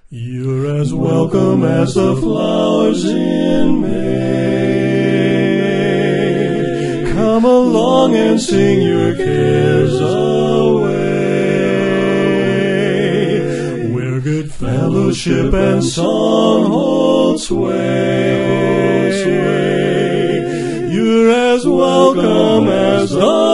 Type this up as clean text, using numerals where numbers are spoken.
You're as welcome as the flowers in May. Come along and sing your cares away, where good fellowship and song hold sway. You're as welcome as the